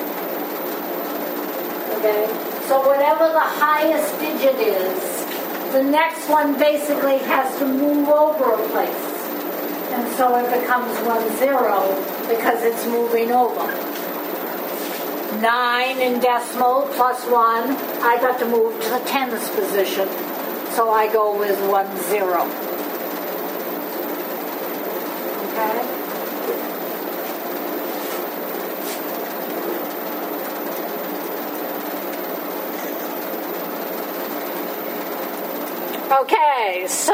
Okay? So whatever the highest digit is, the next one basically has to move over a place. And so it becomes 1, 0 because it's moving over. 9 in decimal plus 1, I got to move to the tens position. So I go with 1, 0. Okay? Okay, so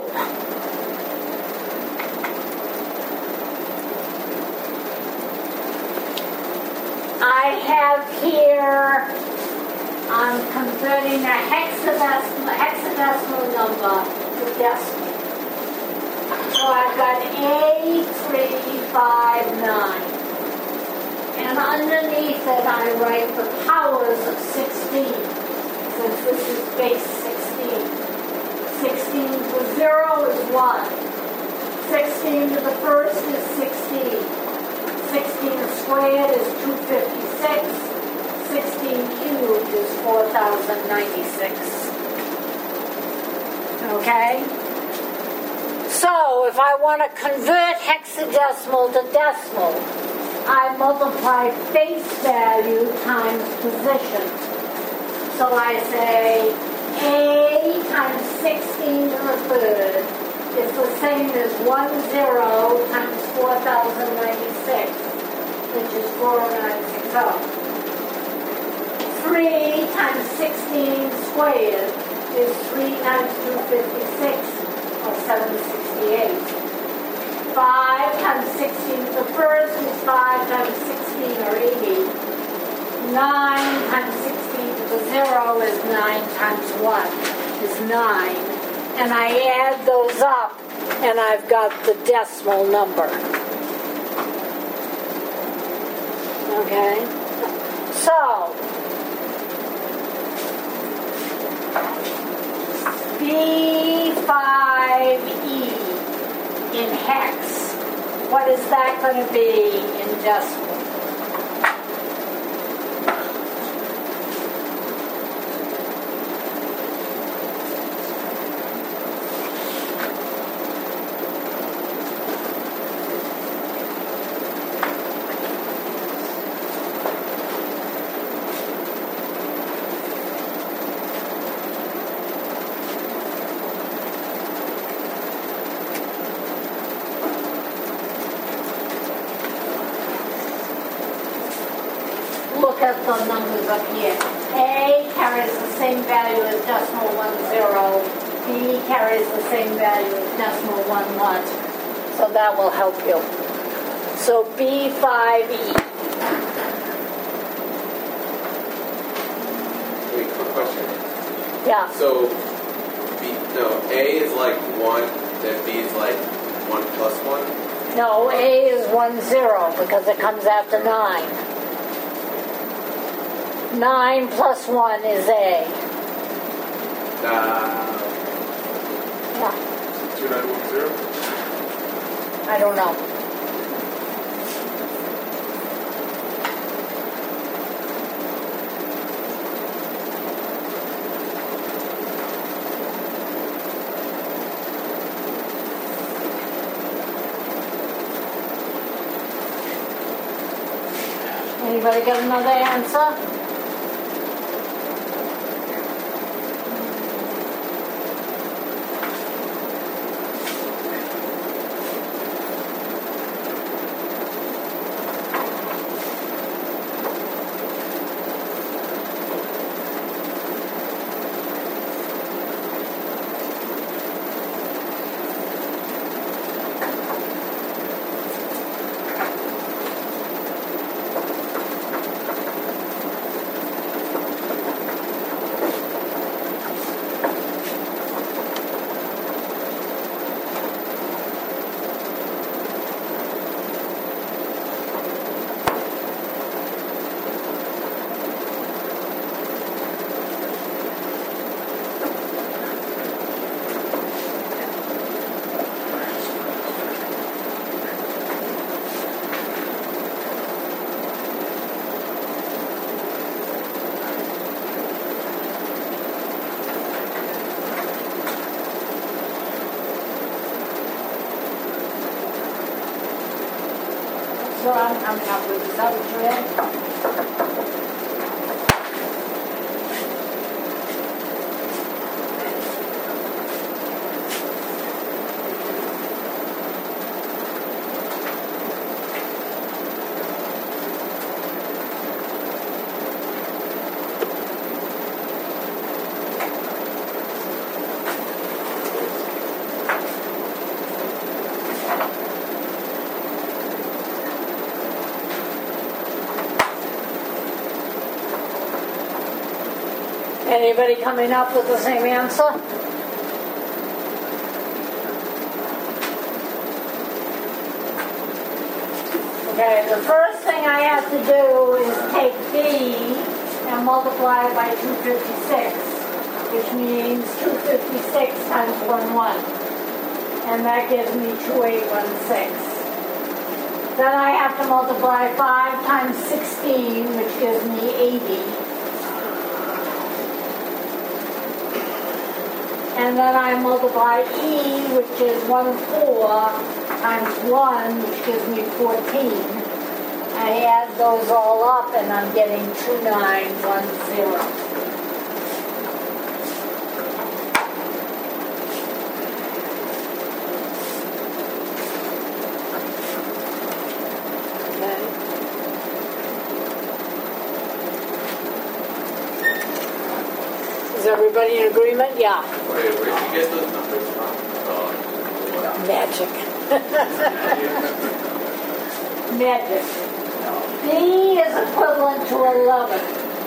I have here, I'm converting a hexadecimal number to decimal. So I've got A359. And underneath it I write the powers of 16, since this is base 16. 16 to the 0 is 1. 16 to the first is 16. 16 squared is 256. 16 cubed is 4,096. Okay? So, if I want to convert hexadecimal to decimal, I multiply face value times position. So I say A times 16 to the third is the same as 10 times 4,096, which is 40960. 3 times 16 squared is 3 times 256, or 768. 5 times 16 to the first is 5 times 16, or 80. 9 times 16 to the 0 is 9 times 1 is 9. And I add those up, and I've got the decimal number. Okay? So, B5E in hex, what is that going to be in decimal? Look at the numbers up here. A carries the same value as decimal 10. B carries the same value as decimal 11. So that will help you. So B5E. Wait, quick question. Yeah. So, A is like 1, then B is like 1 plus 1? No, A is 10 because it comes after 9. 9 plus 1 is A. Yeah. 2910? I don't know. Anybody got another answer? what I'm coming up with. Is that what you had? Anybody coming up with the same answer? Okay, the first thing I have to do is take B and multiply it by 256, which means 256 times 1, and that gives me 2816. Then I have to multiply 5 times 16, which gives me 80. And then I multiply E, which is 1 4, times 1, which gives me 14. I add those all up, and I'm getting 2910. Is everybody in agreement? Yeah. Wait, where'd you get those numbers from? Magic. Magic. B is equivalent to 11.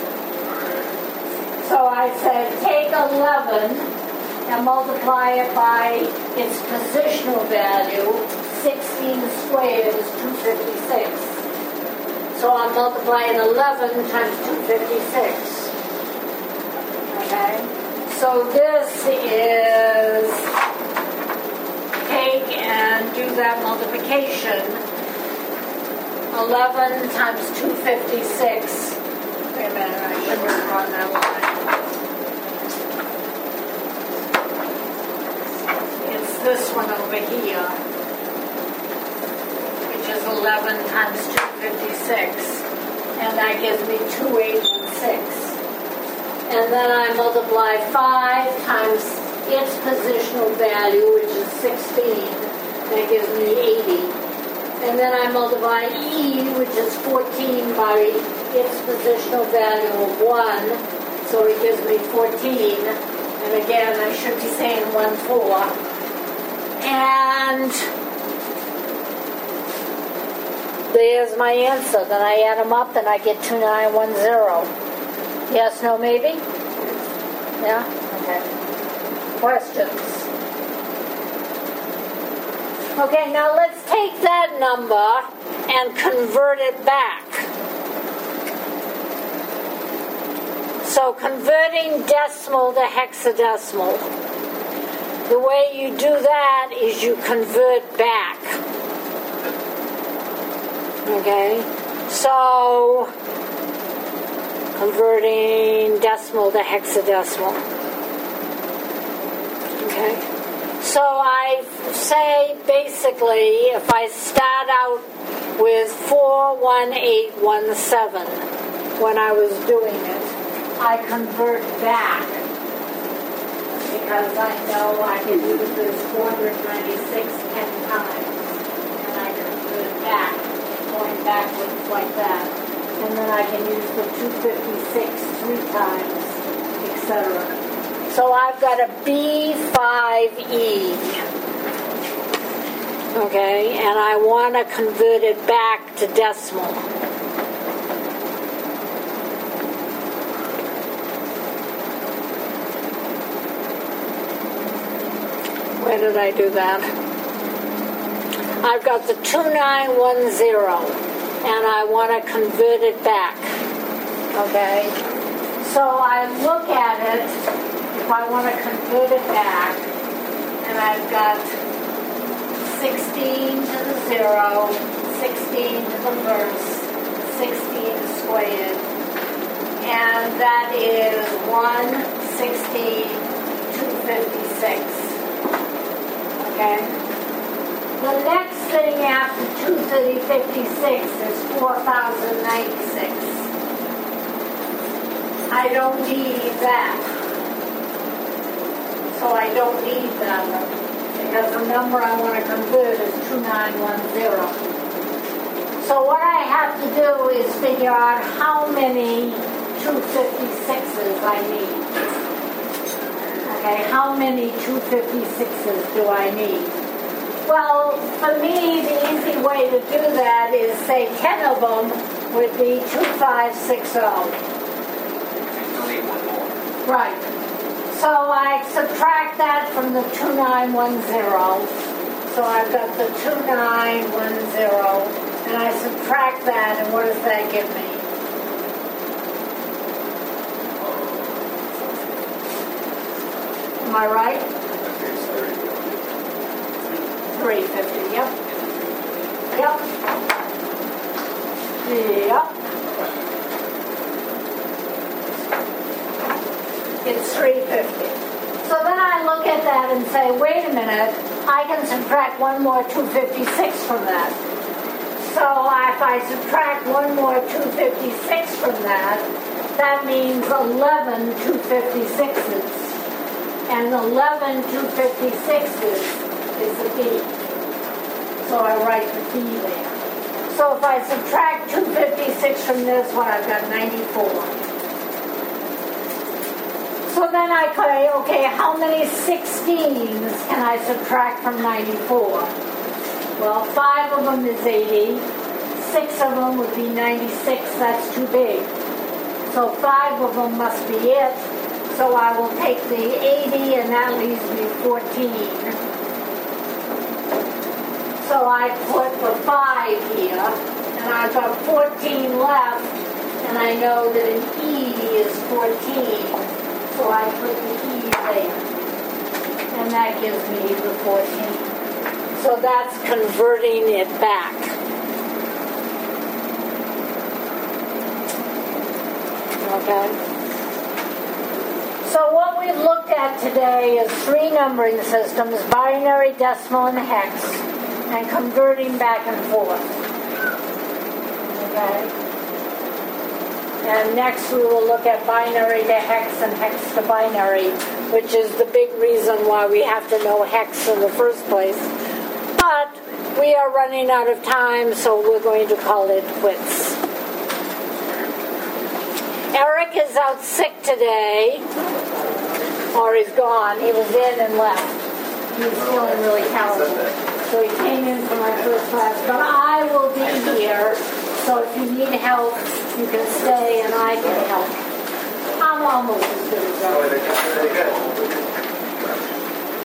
So I said take 11 and multiply it by its positional value. 16 squared is 256. So I'm multiplying 11 times 256. Okay, so this is take and do that multiplication. 11 times 256. Wait a minute, I shouldn't have run that line. It's this one over here, which is 11 times 256, and that gives me 2816. And then I multiply 5 times its positional value, which is 16. That gives me 80. And then I multiply E, which is 14, by its positional value of 1. So it gives me 14. And again, I should be saying 1 4. And there's my answer. Then I add them up and I get 2910. Yes, no, maybe? Yeah? Okay. Questions? Okay, now let's take that number and convert it back. So converting decimal to hexadecimal. The way you do that is you convert back. Okay? So converting decimal to hexadecimal. Okay? So I say basically if I start out with 41817 when I was doing it, I convert back because I know I can use this 496 10 times and I convert back, going backwards like that. And then I can use the 256 3 times, etc. So I've got a B5E. Okay, and I want to convert it back to decimal. Where did I do that? I've got the 2910. And I want to convert it back. Okay? So I look at it, if I want to convert it back, and I've got 16 to the 0, 16 to the first, 16 squared, and that is 116, 256. Okay? The next thing after 230.56 is 4,096. I don't need that. So I don't need that one. Because the number I want to convert is 2910. So what I have to do is figure out how many 256s I need. Okay, how many 256s do I need? Well, for me, the easy way to do that is say 10 of them would be 2560. Still need one more. Right. So I subtract that from the 2910. So I've got the 2910, and I subtract that, and what does that give me? Am I right? 350, yep. Yep. Yep. It's 350. So then I look at that and say, wait a minute, I can subtract one more 256 from that. So if I subtract one more 256 from that, that means 11 256s. And 11 256s is the B. So I write the B there. So if I subtract 256 from this one, I've got 94. So then I say, okay, how many 16s can I subtract from 94? Well, 5 of them is 80. 6 of them would be 96. That's too big. So 5 of them must be it. So I will take the 80, and that leaves me 14. So I put the 5 here, and I've got 14 left, and I know that an E is 14. So I put the E there, and that gives me the 14. So that's converting it back. Okay? So what we've looked at today is 3 numbering systems, binary, decimal, and hex, and converting back and forth. Okay? And next we will look at binary to hex and hex to binary, which is the big reason why we have to know hex in the first place. But we are running out of time, so we're going to call it quits. Eric is out sick today, or he's gone. He was in and left. He was feeling really terrible. So he came in for my first class, but I will be here. So if you need help, you can stay and I can help. I'm almost as good as Eric.